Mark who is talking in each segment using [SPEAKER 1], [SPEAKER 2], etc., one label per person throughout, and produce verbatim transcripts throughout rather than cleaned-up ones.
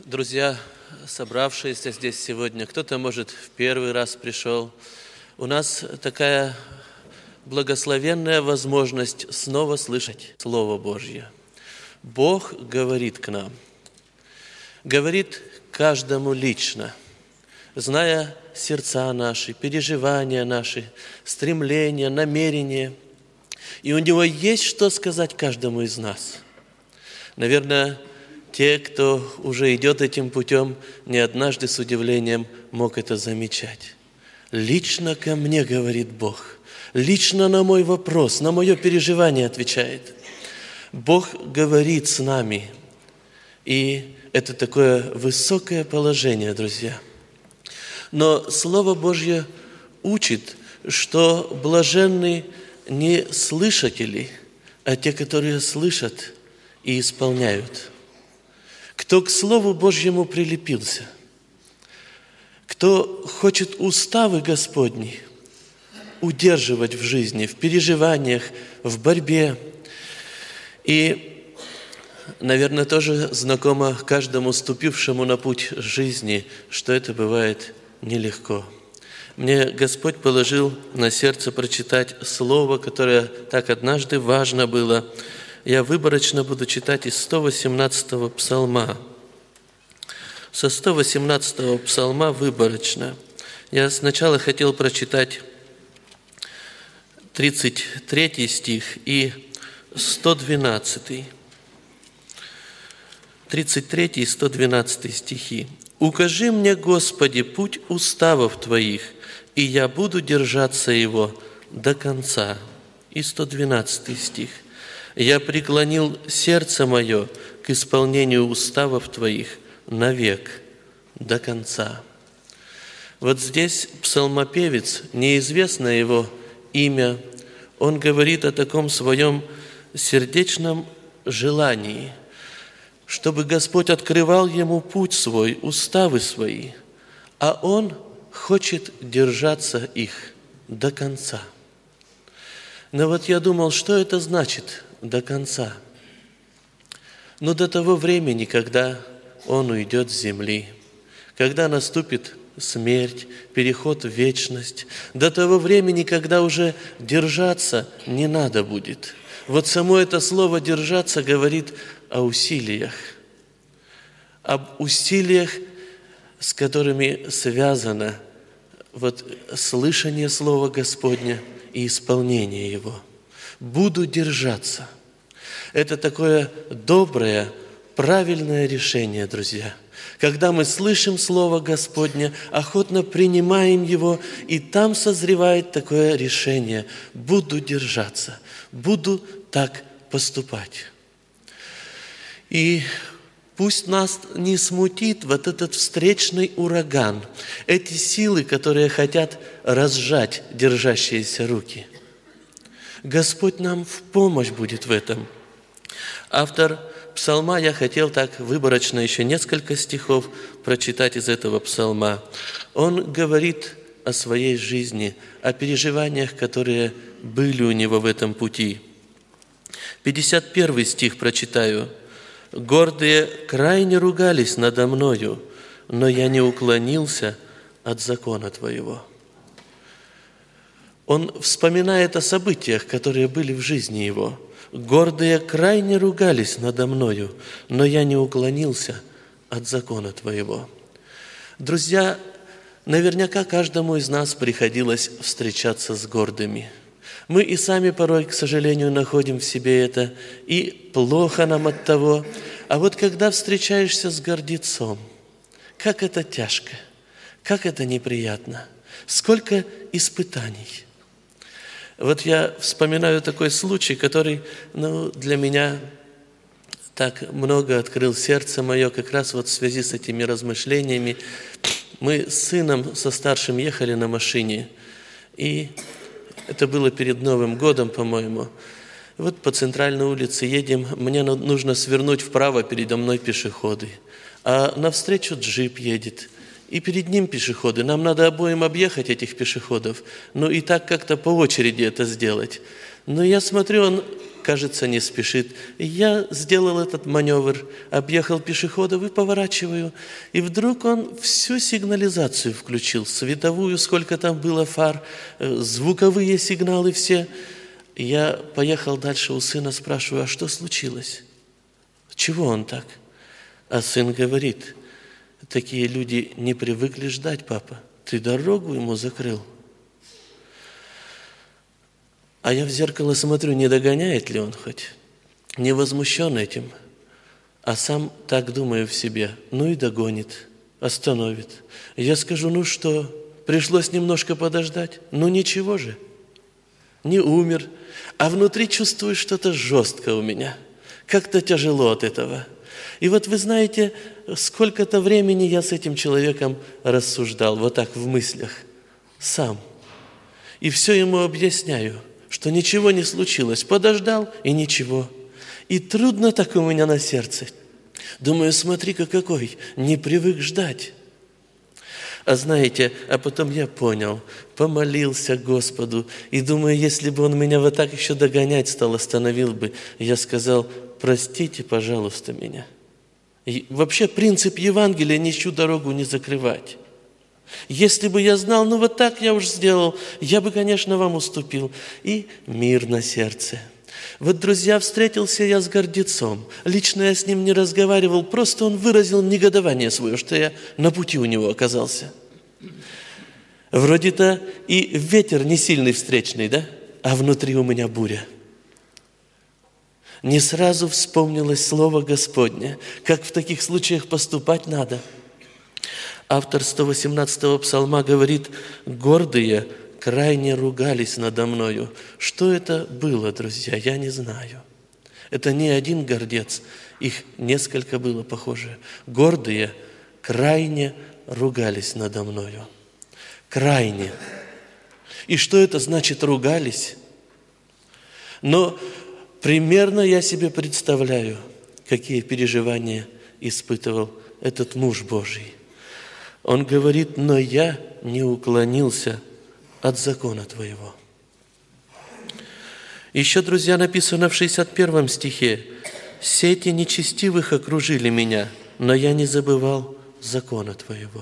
[SPEAKER 1] Друзья, собравшиеся здесь сегодня, кто-то, может, в первый раз пришел. У нас такая благословенная возможность снова слышать Слово Божье. Бог говорит к нам, говорит каждому лично, зная сердца наши, переживания наши, стремления, намерения. И у Него есть что сказать каждому из нас. Наверное, те, кто уже идет этим путем, не однажды с удивлением мог это замечать. Лично ко мне говорит Бог. Лично на мой вопрос, на мое переживание отвечает. Бог говорит с нами. И это такое высокое положение, друзья. Но Слово Божье учит, что блаженны не слышатели, а те, которые слышат и исполняют. Кто к Слову Божьему прилепился, кто хочет уставы Господни удерживать в жизни, в переживаниях, в борьбе. И, наверное, тоже знакомо каждому ступившему на путь жизни, что это бывает нелегко. Мне Господь положил на сердце прочитать слово, которое так однажды важно было. Я выборочно буду читать из сто восемнадцатого псалма. Со сто восемнадцатого псалма выборочно. Я сначала хотел прочитать тридцать третий стих и сто двенадцатый. тридцать третий и сто двенадцатый стихи. «Укажи мне, Господи, путь уставов Твоих, и я буду держаться его до конца». И сто двенадцатый стих. «Я преклонил сердце мое к исполнению уставов Твоих навек, до конца». Вот здесь псалмопевец, неизвестно его имя, он говорит о таком своем сердечном желании, чтобы Господь открывал ему путь свой, уставы свои, а он хочет держаться их до конца. Но вот я думал, что это значит до конца? Но до того времени, когда он уйдет с земли, когда наступит смерть, переход в вечность, до того времени, когда уже держаться не надо будет. Вот само это слово «держаться» говорит о усилиях, об усилиях, с которыми связано вот слышание Слова Господня и исполнение Его. Буду держаться. Это такое доброе, правильное решение, друзья. Когда мы слышим Слово Господне, охотно принимаем его, и там созревает такое решение. Буду держаться, буду так поступать. И пусть нас не смутит вот этот встречный ураган, эти силы, которые хотят разжать держащиеся руки. Господь нам в помощь будет в этом. Автор псалма, я хотел так выборочно еще несколько стихов прочитать из этого псалма. Он говорит о своей жизни, о переживаниях, которые были у него в этом пути. пятьдесят первый стих прочитаю. «Гордые крайне ругались надо мною, но я не уклонился от закона Твоего». Он вспоминает о событиях, которые были в жизни его. «Гордые крайне ругались надо мною, но я не уклонился от закона Твоего». Друзья, наверняка каждому из нас приходилось встречаться с гордыми. Мы и сами порой, к сожалению, находим в себе это, и плохо нам от того. А вот когда встречаешься с гордецом, как это тяжко, как это неприятно, сколько испытаний. Вот я вспоминаю такой случай, который, ну, для меня так много открыл сердце мое, как раз вот в связи с этими размышлениями. Мы с сыном, со старшим, ехали на машине, и это было перед Новым годом, по-моему. Вот по центральной улице едем, мне нужно свернуть вправо, передо мной пешеходы, а навстречу джип едет. И перед ним пешеходы. Нам надо обоим объехать этих пешеходов. Ну и так как-то по очереди это сделать. Но я смотрю, он кажется, не спешит. Я сделал этот маневр, объехал пешеходов и поворачиваю. И вдруг он всю сигнализацию включил, световую, сколько там было фар, звуковые сигналы все. Я поехал дальше у сына, спрашиваю, а что случилось? Чего он так? А сын говорит, такие люди не привыкли ждать, папа. Ты дорогу ему закрыл. А я в зеркало смотрю, не догоняет ли он хоть, не возмущен этим, а сам так думаю в себе, ну и догонит, остановит. Я скажу, ну что, пришлось немножко подождать, ну ничего же, не умер, а внутри чувствую что-то жестко у меня, как-то тяжело от этого. И вот вы знаете, сколько-то времени я с этим человеком рассуждал, вот так в мыслях, сам, и все ему объясняю, что ничего не случилось. Подождал, и ничего. И трудно так у меня на сердце. Думаю, смотри-ка какой, не привык ждать. А знаете, а потом я понял, помолился Господу, и думаю, если бы Он меня вот так еще догонять стал, остановил бы, я сказал, простите, пожалуйста, меня. И вообще принцип Евангелия ничью дорогу не закрывать. Если бы я знал, ну вот так я уж сделал, я бы, конечно, вам уступил. И мир на сердце. Вот, друзья, встретился я с гордецом. Лично я с ним не разговаривал, просто он выразил негодование свое, что я на пути у него оказался. Вроде-то и ветер не сильный встречный, да? А внутри у меня буря. Не сразу вспомнилось слово Господне, как в таких случаях поступать надо. Автор сто восемнадцатого псалма говорит, «Гордые крайне ругались надо мною». Что это было, друзья, я не знаю. Это не один гордец, их несколько было похоже. Гордые крайне ругались надо мною. Крайне. И что это значит ругались? Но примерно я себе представляю, какие переживания испытывал этот муж Божий. Он говорит, но я не уклонился от закона Твоего. Еще, друзья, написано в шестьдесят первом стихе, «Сети нечестивых окружили меня, но я не забывал закона Твоего».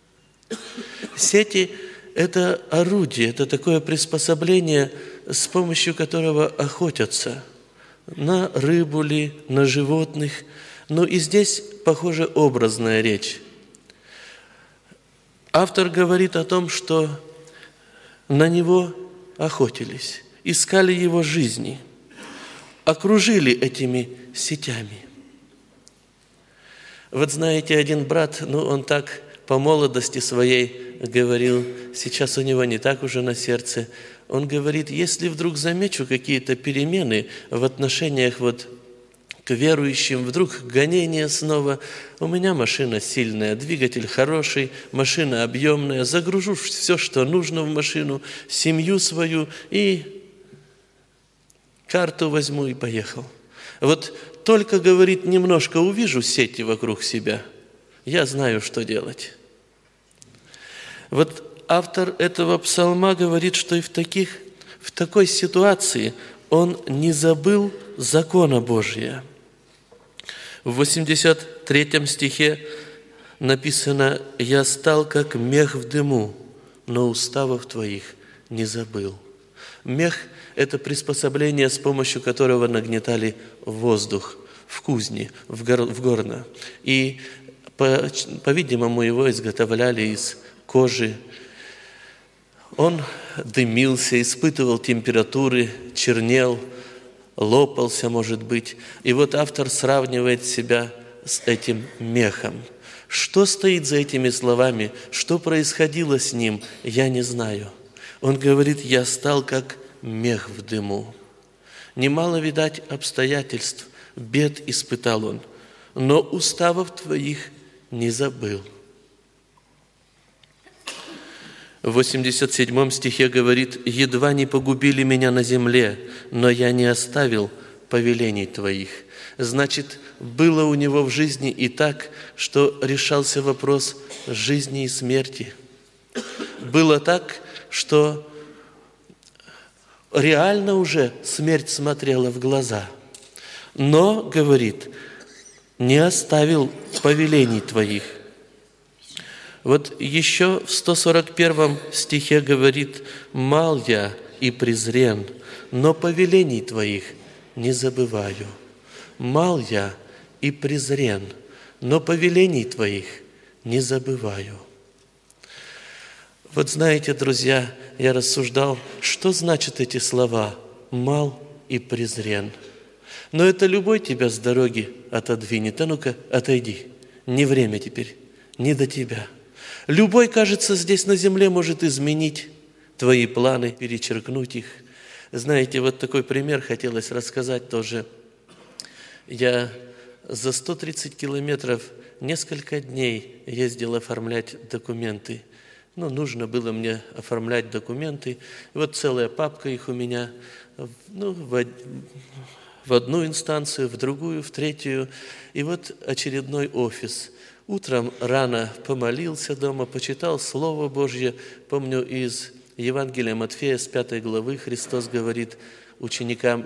[SPEAKER 1] Сети – это орудие, это такое приспособление, с помощью которого охотятся на рыбу ли, на животных. Ну и здесь, похоже, образная речь. Автор говорит о том, что на него охотились, искали его жизни, окружили этими сетями. Вот знаете, один брат, ну он так по молодости своей говорил, сейчас у него не так уже на сердце, он говорит, если вдруг замечу какие-то перемены в отношениях вот к верующим, вдруг гонение снова. У меня машина сильная, двигатель хороший, машина объемная, загружу все, что нужно в машину, семью свою и карту возьму и поехал. Вот только, говорит, немножко увижу сети вокруг себя, я знаю, что делать. Вот автор этого псалма говорит, что и в, таких, в такой ситуации он не забыл закона Божия. В восемьдесят третьем стихе написано, «Я стал, как мех в дыму, но уставов Твоих не забыл». Мех – это приспособление, с помощью которого нагнетали воздух в кузне, в, гор, в горно. И, по, по-видимому, его изготовляли из кожи. Он дымился, испытывал температуры, чернел, лопался, может быть. И вот автор сравнивает себя с этим мехом. Что стоит за этими словами, что происходило с ним, я не знаю. Он говорит, я стал как мех в дыму. Немало, видать, обстоятельств, бед испытал он, но уставов Твоих не забыл. В восемьдесят седьмом стихе говорит, «Едва не погубили меня на земле, но я не оставил повелений Твоих». Значит, было у него в жизни и так, что решался вопрос жизни и смерти. Было так, что реально уже смерть смотрела в глаза. Но, говорит, не оставил повелений твоих. Вот еще в сто сорок первом стихе говорит: «Мал я и презрен, но повелений твоих не забываю». Мал я и презрен, но повелений твоих не забываю. Вот знаете, друзья, я рассуждал, что значат эти слова «мал и презрен». Но это любой тебя с дороги отодвинет. А ну-ка, отойди. Не время теперь, не до тебя. Любой, кажется, здесь на земле может изменить твои планы, перечеркнуть их. Знаете, вот такой пример хотелось рассказать тоже. Я за сто тридцать километров несколько дней ездил оформлять документы. Ну, нужно было мне оформлять документы. И вот целая папка их у меня, ну, в, в одну инстанцию, в другую, в третью. И вот очередной офис. Утром рано помолился дома, почитал Слово Божье. Помню, из Евангелия Матфея с пятой главы Христос говорит ученикам: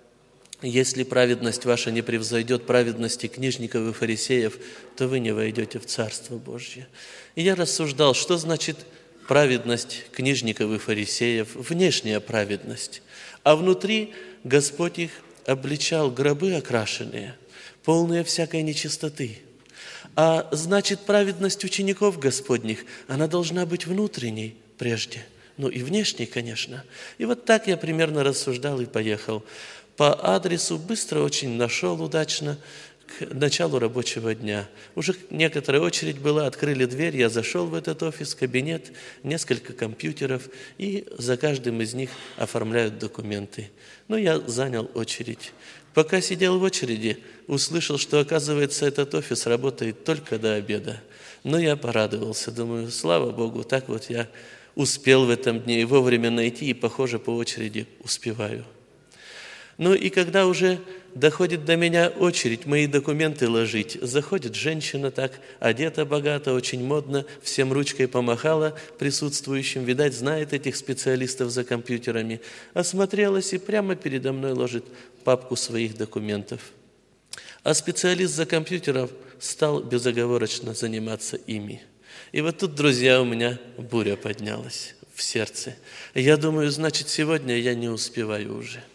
[SPEAKER 1] «Если праведность ваша не превзойдет праведности книжников и фарисеев, то вы не войдете в Царство Божье». И я рассуждал, что значит праведность книжников и фарисеев, внешняя праведность. А внутри Господь их обличал: гробы окрашенные, полные всякой нечистоты. А значит, праведность учеников Господних, она должна быть внутренней прежде. Ну и внешней, конечно. И вот так я примерно рассуждал и поехал. По адресу быстро очень нашел удачно к началу рабочего дня. Уже некоторая очередь была, открыли дверь, я зашел в этот офис, кабинет, несколько компьютеров, и за каждым из них оформляют документы. Ну, я занял очередь. Пока сидел в очереди, услышал, что, оказывается, этот офис работает только до обеда. Но я порадовался, думаю, слава Богу, так вот я успел в этом дне и вовремя найти, и, похоже, по очереди успеваю. Ну и когда уже доходит до меня очередь мои документы ложить, заходит женщина так, одета богато, очень модно, всем ручкой помахала присутствующим, видать, знает этих специалистов за компьютерами, осмотрелась и прямо передо мной ложит папку своих документов. А специалист за компьютером стал безоговорочно заниматься ими. И вот тут, друзья, у меня буря поднялась в сердце. Я думаю, значит, сегодня я не успеваю уже.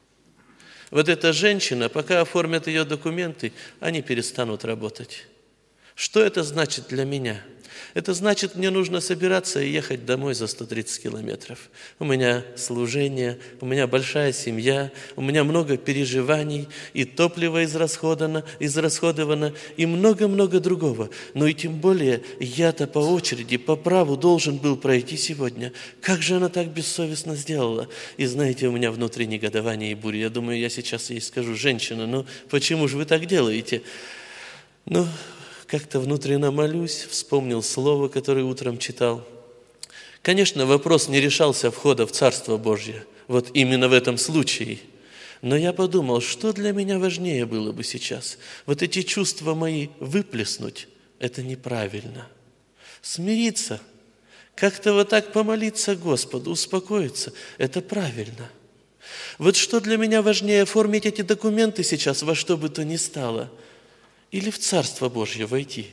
[SPEAKER 1] Вот эта женщина, пока оформят ее документы, они перестанут работать. Что это значит для меня? Это значит, мне нужно собираться и ехать домой за сто тридцать километров. У меня служение, у меня большая семья, у меня много переживаний, и топливо израсходовано, израсходовано и много-много другого. Но и тем более я-то по очереди, по праву должен был пройти сегодня. Как же она так бессовестно сделала? И знаете, у меня внутри негодование и буря. Я думаю, я сейчас ей скажу: женщина, ну почему же вы так делаете? Ну, как-то внутренне молюсь, вспомнил слово, которое утром читал. Конечно, вопрос не решался входа в Царство Божье, вот именно в этом случае. Но я подумал, что для меня важнее было бы сейчас? Вот эти чувства мои выплеснуть – это неправильно. Смириться, как-то вот так помолиться Господу, успокоиться – это правильно. Вот что для меня важнее, оформить эти документы сейчас во что бы то ни стало – или в Царство Божье войти?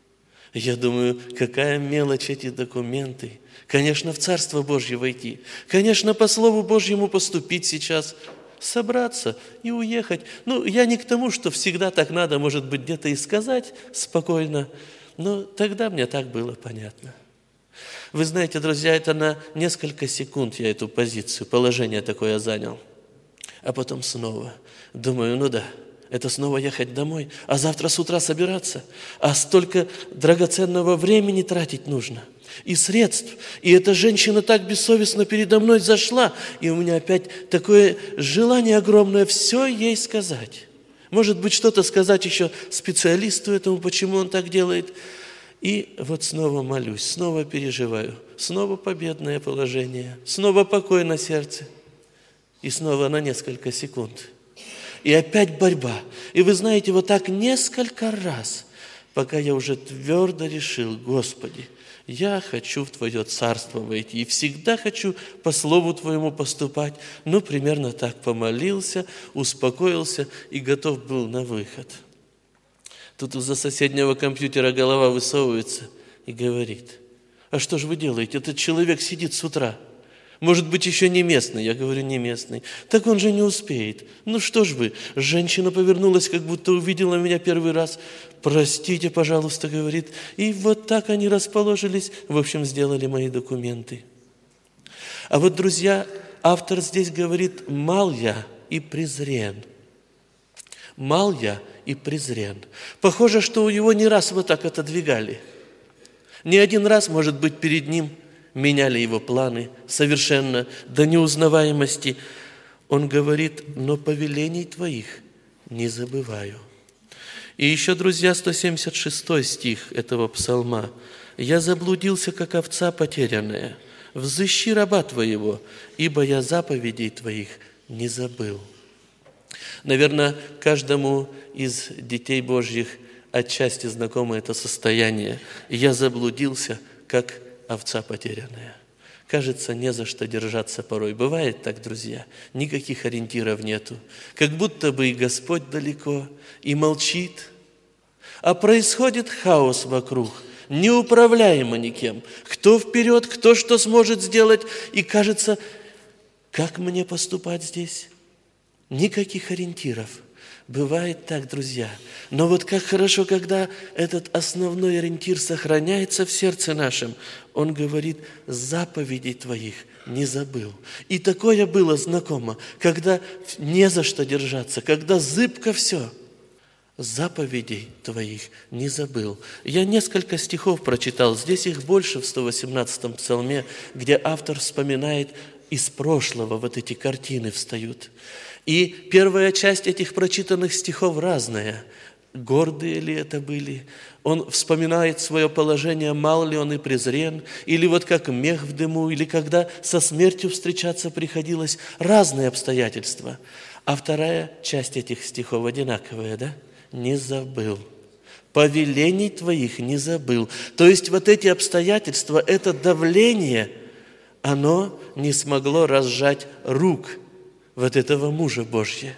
[SPEAKER 1] Я думаю, какая мелочь эти документы. Конечно, в Царство Божье войти. Конечно, по Слову Божьему поступить сейчас, собраться и уехать. Ну, я не к тому, что всегда так надо, может быть, где-то и сказать спокойно, но тогда мне так было понятно. Вы знаете, друзья, это на несколько секунд я эту позицию, положение такое занял. А потом снова думаю, ну да, это снова ехать домой, а завтра с утра собираться, а столько драгоценного времени тратить нужно, и средств. И эта женщина так бессовестно передо мной зашла, и у меня опять такое желание огромное все ей сказать. Может быть, что-то сказать еще специалисту этому, почему он так делает. И вот снова молюсь, снова переживаю, снова победное положение, снова покой на сердце, и снова на несколько секунд. И опять борьба. И вы знаете, вот так несколько раз пока я уже твердо решил: Господи, я хочу в Твое Царство войти и всегда хочу по Слову Твоему поступать. Ну, примерно так помолился, успокоился и готов был на выход. Тут из-за соседнего компьютера голова высовывается и говорит: а что же вы делаете? Этот человек сидит с утра. Может быть, еще не местный. Я говорю: не местный. Так он же не успеет. Ну что ж вы? Женщина повернулась, как будто увидела меня первый раз. Простите, пожалуйста, говорит. И вот так они расположились. В общем, сделали мои документы. А вот, друзья, автор здесь говорит: мал я и презрен. Мал я и презрен. Похоже, что у него не раз вот так отодвигали. Не один раз, может быть, перед ним меняли его планы совершенно до неузнаваемости. Он говорит: но повелений Твоих не забываю. И еще, друзья, сто семьдесят шестой стих этого псалма. «Я заблудился, как овца потерянная. Взыщи раба Твоего, ибо я заповедей Твоих не забыл». Наверное, каждому из детей Божьих отчасти знакомо это состояние. «Я заблудился, как овца потерянная». Кажется, не за что держаться порой. Бывает так, друзья, никаких ориентиров нету. Как будто бы и Господь далеко, и молчит. А происходит хаос вокруг, неуправляемо никем. Кто вперед, кто что сможет сделать. И кажется, как мне поступать здесь? Никаких ориентиров. Бывает так, друзья. Но вот как хорошо, когда этот основной ориентир сохраняется в сердце нашем. Он говорит: заповедей Твоих не забыл. И такое было знакомо, когда не за что держаться, когда зыбко все. Заповедей Твоих не забыл. Я несколько стихов прочитал. Здесь их больше в сто восемнадцатом псалме, где автор вспоминает из прошлого, вот эти картины встают. И первая часть этих прочитанных стихов разная. Гордые ли это были? Он вспоминает свое положение, мал ли он и презрен, или вот как мех в дыму, или когда со смертью встречаться приходилось. Разные обстоятельства. А вторая часть этих стихов одинаковая, да? Не забыл. Повелений Твоих не забыл. То есть вот эти обстоятельства, это давление, оно не смогло разжать рук вот этого мужа Божьего,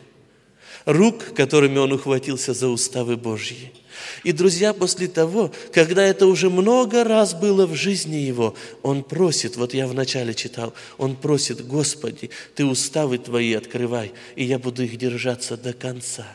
[SPEAKER 1] рук, которыми он ухватился за уставы Божьи. И, друзья, после того, когда это уже много раз было в жизни его, он просит, вот я вначале читал, он просит: Господи, Ты уставы Твои открывай, и я буду их держаться до конца.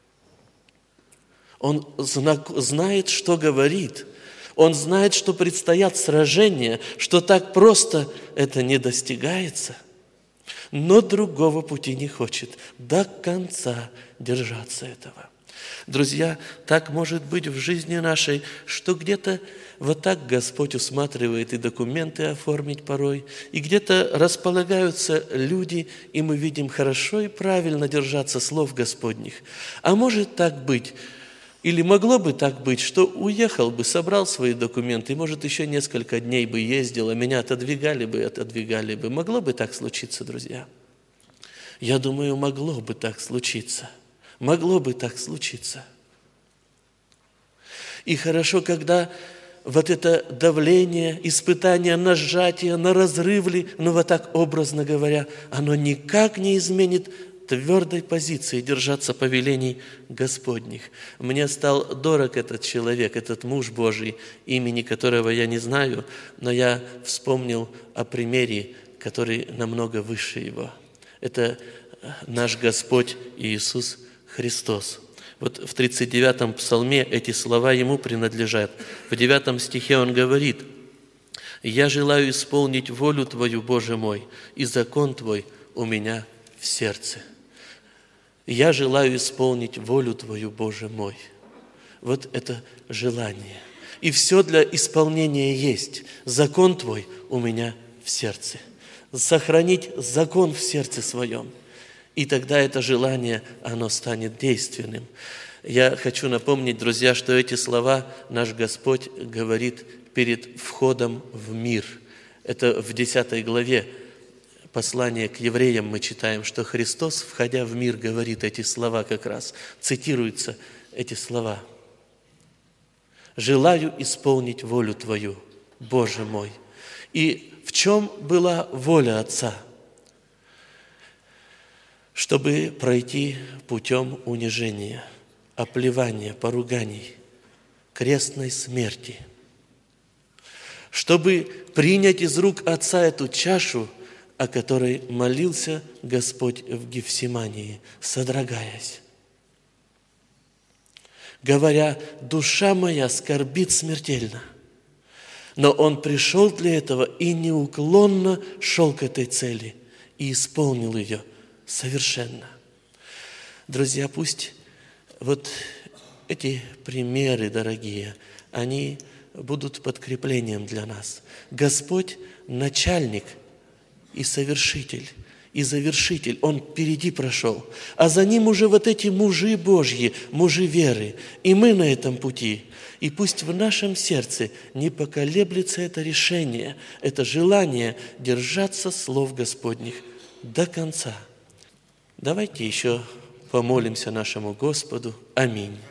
[SPEAKER 1] Он знает, что говорит. Он знает, что предстоят сражения, что так просто это не достигается. Но другого пути не хочет до конца держаться этого. Друзья, так может быть в жизни нашей, что где-то вот так Господь усматривает и документы оформить порой, и где-то располагаются люди, и мы видим хорошо и правильно держаться слов Господних. А может так быть, или могло бы так быть, что уехал бы, собрал свои документы, и, может, еще несколько дней бы ездил, а меня отодвигали бы, отодвигали бы. Могло бы так случиться, друзья? Я думаю, могло бы так случиться. Могло бы так случиться. И хорошо, когда вот это давление, испытание на сжатие, на разрыв, ну вот так образно говоря, оно никак не изменит твердой позиции держаться повелений Господних. Мне стал дорог этот человек, этот муж Божий, имени которого я не знаю, но я вспомнил о примере, который намного выше его. Это наш Господь Иисус Христос. Вот в тридцать девятом псалме эти слова Ему принадлежат. В девятом стихе Он говорит: «Я желаю исполнить волю Твою, Боже мой, и закон Твой у меня в сердце». Я желаю исполнить волю Твою, Боже мой. Вот это желание. И все для исполнения есть. Закон Твой у меня в сердце. Сохранить закон в сердце своем. И тогда это желание, оно станет действенным. Я хочу напомнить, друзья, что эти слова наш Господь говорит перед входом в мир. Это в десятой главе послания к евреям мы читаем, что Христос, входя в мир, говорит эти слова как раз. Цитируются эти слова. желаю исполнить волю Твою, Боже мой». И в чем была воля Отца? Чтобы пройти путем унижения, оплевания, поруганий, крестной смерти. Чтобы принять из рук Отца эту чашу, о которой молился Господь в Гефсимании, содрогаясь, говоря: «Душа моя скорбит смертельно». Но Он пришел для этого и неуклонно шел к этой цели и исполнил ее совершенно. Друзья, пусть вот эти примеры, дорогие, они будут подкреплением для нас. Господь – начальник и совершитель, и завершитель. Он впереди прошел. А за Ним уже вот эти мужи Божьи, мужи веры. И мы на этом пути. И пусть в нашем сердце не поколеблется это решение, это желание держаться слов Господних до конца. Давайте еще помолимся нашему Господу. Аминь.